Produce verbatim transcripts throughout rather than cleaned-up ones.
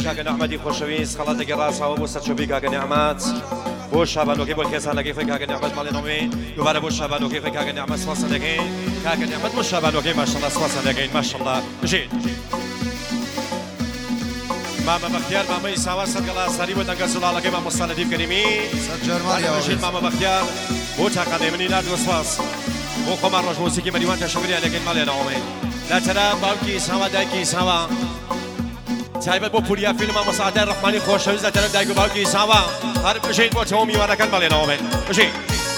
کاکە نەحمەدی خۆشەویست خەڵاتێکی ڕاستەوە بۆ سەرچۆبی کاکە نەحمەد بۆ شابانۆکەی بۆ کێسانەکەی خۆی کاکە نەحمەد ماڵێنەوەی دووبارە بۆ شابانۆکەی خۆی کاکە نەحمەد سواسە دەکەین کاکە نەحمەد بۆ شابانۆکەی ماشەڵڵا سواسە دەکەین ماشەڵڵا بژین ماما بەختیار مامەی ساوا سەرگەڵا سەری بۆ دەنگە زوڵاڵەکەی مامۆستا نەدیب کەریمی بژین ماما بەختیار بۆ چاقانەی منی ناردووە سواس بۆ خۆمان ڕۆژ مۆسیقی مەریوان تەشەکوریان دەکەین ماڵێنەوەی لاتەرا باوکی ساوا دایکی ساوا تایبەت بۆ پوریا فیلم مامۆستادای ڕەحمانی خۆشەویست لەتەرەف دایک و باوکی ساوا هەر بژین بۆ چەوە میوانەکان ماڵێنەوەی بژین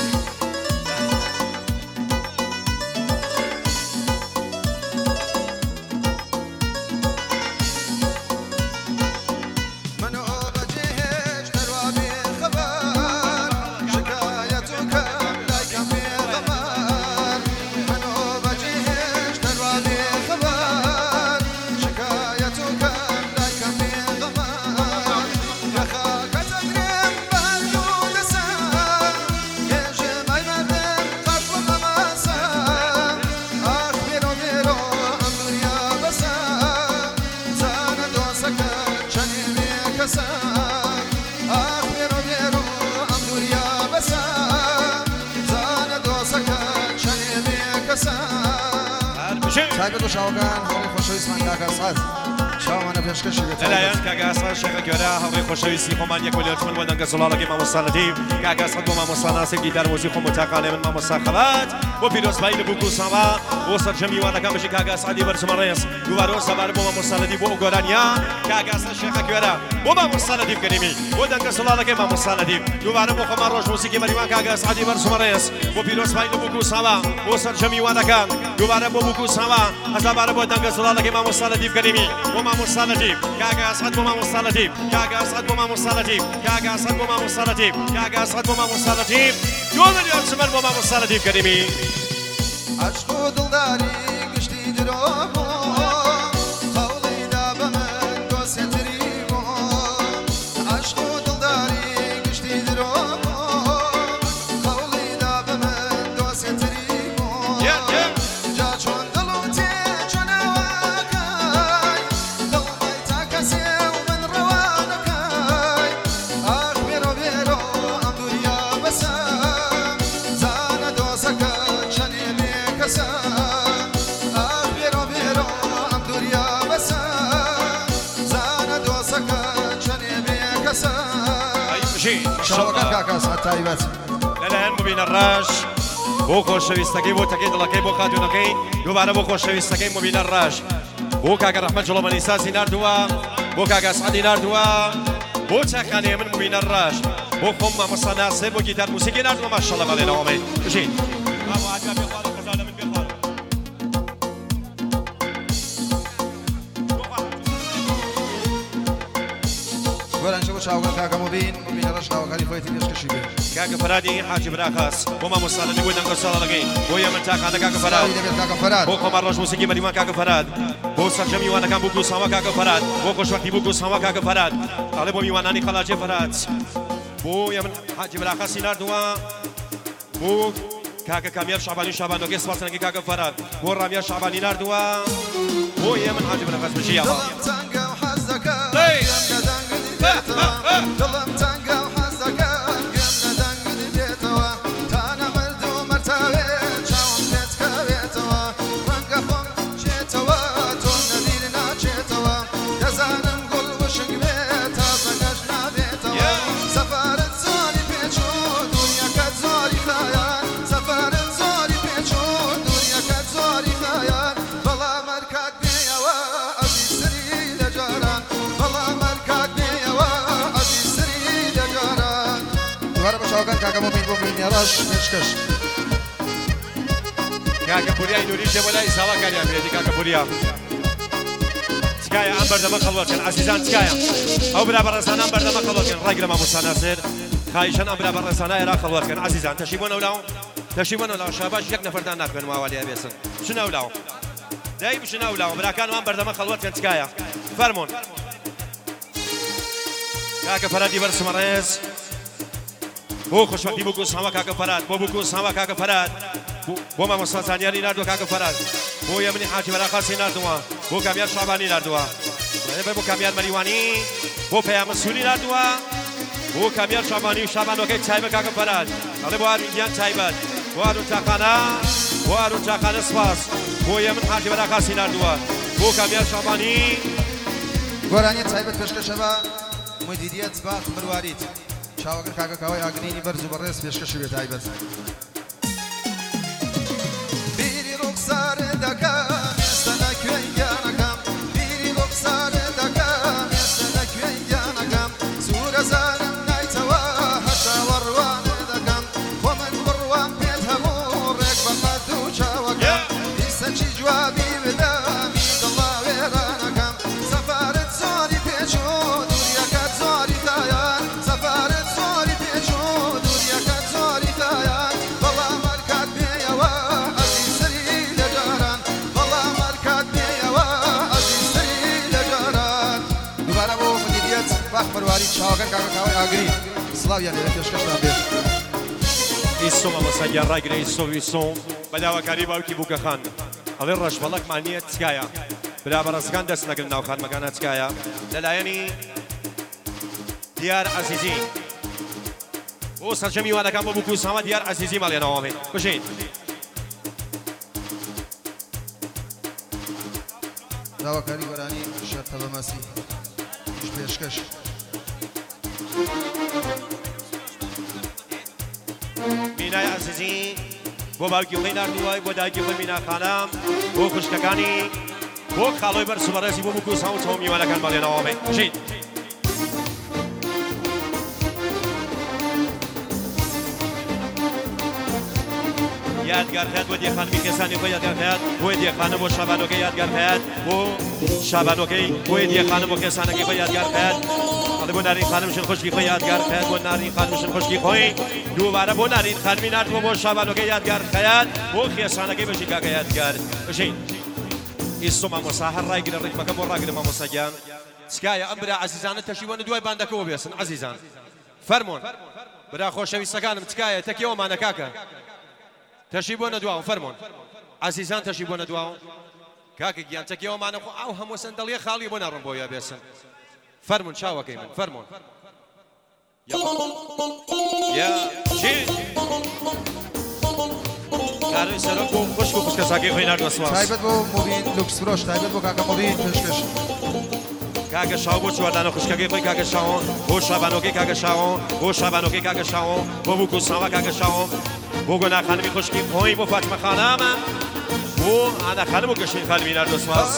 تایبەت و شاوەکان هەڵی خۆشەویستمان کاکە ئەسعەد شاومانە پێشکەشی بێت لەلایەن کاکە ئەسعەد شێخە گەورە هەڵی خۆشەویستی خۆمان یەک وەلێتمن بۆ دەنگە زوڵاڵەکەی مامۆستا نەدیب کاکە ئەسعەد بۆ مامۆستا ناسێکی دارمۆزی خۆم و تاقانێ من مامۆستا خەبات بۆ پیرۆزبایی لە بووک و ساوا بۆ سەرجەمی میوانەکان بەشی کاکە ئەسعەدی بەرزمە ڕێز دووبارەوە سەبارە بۆ مامۆستا نەدیب بۆ ئەو گۆرانیا کاکە ئەسعەد شێخە گەورە بۆ مامۆستا نەدیب کەریمی بۆ دەنگە زوڵاڵەکەی مامۆستا نەدیب دووبارە بۆ خۆمان ڕۆژ مۆسیقی مەریوان کاکە ئەسعەدی بەرزمە ڕێز بۆ پیرۆزبایی لە بووک و ساوا بۆ سەرجەمی میوانەکان دووبارە بۆ بووک و ساوا هەزابارە بۆ دەنگە زوڵاڵەکەی مامۆستا نەدیب کەریمی بۆ مامۆستا نەدیب کاکە ئەسعەد بۆ مامۆستا نەدیب کاکە ئەسعەد بۆ مامۆستا نەدیب کاکە ئەسعەد بۆ مامۆستا نەدیب کاکە ئەسعەد بۆ مامۆستا نەدیب دو ملیۆن چمەن بۆ مامۆستا نەدیب کەریمی عشق و دڵداری گشتی درۆ بۆ هەوڵی دا بە من دۆسێتری بۆ عشق و دڵداری گشتی درۆ بۆ هەوڵی دا بە من دۆسێتری بۆ جا چۆن دڵ و تێ چۆنەوەکەی دڵمەی تا کەسێ و من ڕەوانەکەی ئاخ بێرۆ بێرۆ ئەم دووریا بەسە زانە دۆزەکە چەنێ بێکەسە ئاخ بێرۆ بێرۆ ئەم دووریا بەسە زانە دۆزەکە چەنێ بێکەسە شەوەکە کاکە ئەسعەد تایبەت لەلایەن مبینە ڕەش بۆ خۆشەویستەکەی بۆ تەکەی دڵەکەی بۆ کاتوونەکەی دووبارە بۆ خۆشەویستەکەی مبینە ڕەش بۆ کاکە ڕەحمەت جوڵەمەنی سازی ناردووە بۆ کاکە ئەسعەدی ناردووە بۆ چاکانەیە من مبینە ڕەش بۆ خۆم مامۆستا ناسێ بۆ گیتار موسیقی ناردووە ماشەڵڵا بەڵێنەوەمەی بژین گۆرانشە بۆ شاوەکان کاکە مبین مبینە ڕەش شاوەکانی خۆیەتی پێشکەشی بێت کاکە فەرادی حاجی براخاس بۆ مامۆستا نەدیب بۆ دەنگە زوڵاڵەکەی بۆ یەمن تاقانە کاکە فەراد دەبێت کاکە فەراد بۆ خۆمان ڕۆژ مۆسیقی مەریوان کاکە فەراد بۆ سەرجەمی میوانەکان بووک و ساوا کاکە فەراد بۆ خۆشبەختی بووک و ساوا کاکە فەراد ئەڵێ بۆ میوانانی خەڵاجێ فەراد بۆ یەمن حاجی براخاسی ناردووە بۆ کاکە کامیار شعبانی شابانۆکەی سواسەنەکەی کاکە فەراد بۆ ڕامیا شعبانی ناردووە بۆ یەمن حاجی براخاس بژی یاوە دڵم تەنگە و حەز دەکەم گەم لە دەنگت بێتەوە تا نەمرد و مەرتاوێت چاوم پێت کەوێتەوە ڕەنگە خۆم چێتەوە تۆم نەبیر ناچێتەوە دەزانم گوڵ وشک بێت تازەگەش نابێتەوە سەفارت زۆری پێچوو دووریەکەت زۆری خایان سەفارت زۆری پێچوو دووریەکەت زۆری خایان بەڵام هەرکات بێیەوە ئەبیسری لە جاران بەڵام هەرکات دوباره بە شاوەکان کاکە مۆمین بۆ مبینە ڕەش پێشکەش کاکە پوریای نووریش دێ بۆ لای ساوا کاریان بێتی کاکە پوریا تکایە ئەم بەردەمە خەڵوەکەن عەزیزان تکایە ئەو برا بەڕێزانە ئەم بەردەمە خەڵوەکەن ڕێگرە مامۆستا ناسێر خایشەن ئەم برا بەڕێزانە ئێرا خەڵوەکەن عەزیزان تەشی بۆ نەولاو تەشی بۆ نەولاو شاباش یەک نەفەردان ناکوێن ماوەلیە بێسن بچن نەولاو دای بچن نەولاو براکان ئەم بەردەمە خەڵوەکەن تکایە فەرموون کاکە فەرادی بەرزمە ڕێز بۆ خۆشبەختی بووک و ساوا کاکە فەراد بۆ بووک و ساوا کاکە فەراد بۆ مامۆستا زانیاری ناردووە کاکە فەراد بۆ یەمنی حاجی بەراخاسی ناردووە بۆ کامیار شعبانی ناردووە دەبێت بۆ کامیار مەریوانی بۆ پەیامە سووری نردووە بۆ کامیار شابانی و شابانەکەی تایبەت کاکە فەرهاد ئەڵێ بۆ هاروونگیان تایبەت بۆ هارون تاقانە بۆ هارون تاقانە سپاس بۆ یەمن حاجی بەراقاسی نردووە بۆ کامیار شابانی گۆرانی تایبەت پێشکەشەوە مدیریەت باخ مرواریت چاوەگەر کاکە کاوای ئاگرینی بەرز و بەڕێز پێشکەشی بێت تایبەت بیری ڕوخسار دەکەم ئێستا نەکوێی گیانەکەم بیری ڕوخسار دەکەم ئێستا نەکوێی گیانەکەم زورە زانم نایتەوە هەتا وەڕوانە دەکەم خۆ من بڕوام پێت هەموو ڕێک بە قەد و چاوەکەم ئیستا چی جوابی بدەمی دڵا وێرانەکەم سەفارت زۆری پێچوو دووریەکەت زۆری تایان سەفارت زۆری پێچوو دووریەکەت زۆری تایان بەڵام هەرکات پێیەوە ئەزیزتری لە جاران بەڵام هەرکات پێیەوە ئەزیزتری لە جاران دووبارە بۆ مدیریەت باخ مرواری چاوەگەر کاکە کاوای ئاگری سڵاویان لێرە پێشکەشتان بێت ئیسۆ مەمەسەگیان ڕایگرە ئیسۆ ئیسۆ بەداواکاری باوکی بووکەخان ئەڵێ ڕەشبەڵەکمان نییە چکایە برا بەڕستەکان دەست نەگرن ناو خانمەکانە چکایە لەلایەنی دیار عەزیزی بۆ سەرجەمی وانەکان بۆ بووکو ساما دیار عەزیزی ماڵێنەوە بێت بژین داواکاری گۆرانی شەرتە بە مەسی پێشکەش مینای عەزیزی بۆ باوکی خۆی نردووە بۆ دایکی خۆی مینا خانم بۆ خوشکەکانی بۆ خاڵۆی بەرز و بەڕێزی بۆ بووکو ساما و چەوە میوانەکان ماڵێنەوە بێت بژین یادگارکات بۆ دیێخانمی کێسانی خۆی یادگارکات بۆ دیێخانە بۆ شابانۆکەی یادگارکات بۆ شابانۆکەی بۆ دیێخانە بۆ کێسانەکەی خۆی یادگارکات ئەڵێ بۆ نارین خانمشن خۆشکی خۆی یادگارکات بۆ نارین خانمشن خۆشکی خۆی دووبارە بۆ نارین خانمی نردووە بۆ شابانۆکەی یادگارکات بۆ کێسانەکەی بەشی کاکە یادگار بژین ئیسۆ مامۆسا هەر ڕایگرە ڕێکمەکە بۆ ڕاگرە مامۆساگیان چکایە ئەم برا عەزیزانە تەشیبوونە دوای باندەکەەوە بێسن عەزیزان فەرمۆن برا خۆشەویستەکانم چکایە تەکیەوەمانە کاکە تەشی بۆ نەدواوە فەرمۆن عەزیزان تەشی بۆ نەدواوە کاکە گیان تەکیەوەمانە خۆ ئاو هەموو سەندەڵیە خاڵی بۆ ناڕۆم بۆیە بێسن فەرمۆن چاوەکەی من فەرمۆن یا چی کارەی سەرۆک و خوشک و خوشکە ساکەی خۆی نردووە سواس تایبەت بۆ مۆبین لوکس فرۆش تایبەت بۆ کاکە مۆبین پێشکەش کاکە شاو بۆ چواردانە خوشکەکەی خۆی کاکە شاوە بۆ شابانۆکەی کاکە شاوە بۆ شابانۆکەی کاکە شاوە بۆ بووکو ساوا کاکە شاوە بۆ گۆنا خانمی خوشکی خۆی بۆ فاتمە خانامە بۆ ئانا خانم و گەشتین خانمی نردووە سواس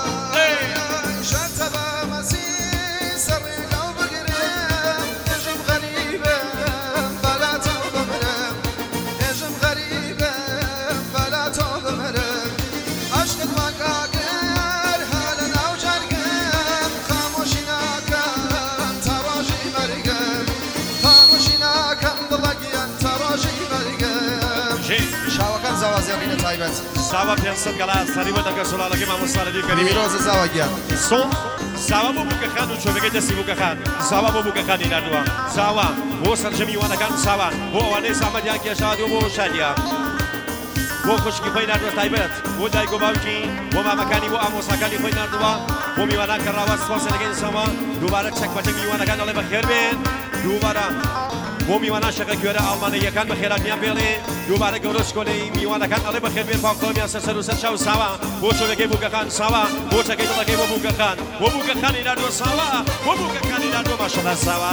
شاوەکان زاوازێڕینە تایبەت ساوا پێنسەد گەڵا سەری بۆ دەگە سوڵالەکەی مامۆستاەتی کەریمی ڕۆزە زاواگیان سۆم ساوا بۆ بووکەخان و چۆبەکەی دەستی بووکەخان ساوا بۆ بووکەخانی نردووە ساوا بۆ سەرجەمی وانەکان ساوا بۆ ئەوانەی سامەدیان کێشادووە بۆ شادیە بۆ خوشکی خۆی نردووە تایبەت بۆ دایک و باوکی بۆ مامەکانی بۆ ئامۆساکانی خۆی نردووە بۆ میوانان کە ڕاوە سپاسەکەی سەما دووبارە چەکپەچەک میوانەکان دەڵێ بەخێر بێن دووبارە بۆ میوانان شەکە کوێرە ئاڵمانیەکان بەخێراتیان بێڵێ دووبارە گەورە سکۆلەی میوانەکان ئەڵێ بەخێر بێن پاکتۆمیان سەر سەر و سەر چاو ساوا بۆ چۆلەکەی بووکەخان ساوا بۆ چەکەی دڵەکەی بۆ بووکەخان بۆ بووکەخانی نردووە ساوا بۆ بووکەخانی نردووە ماشەڵڵا ساوا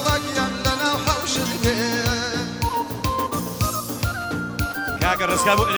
کاکە ڕزگار بۆ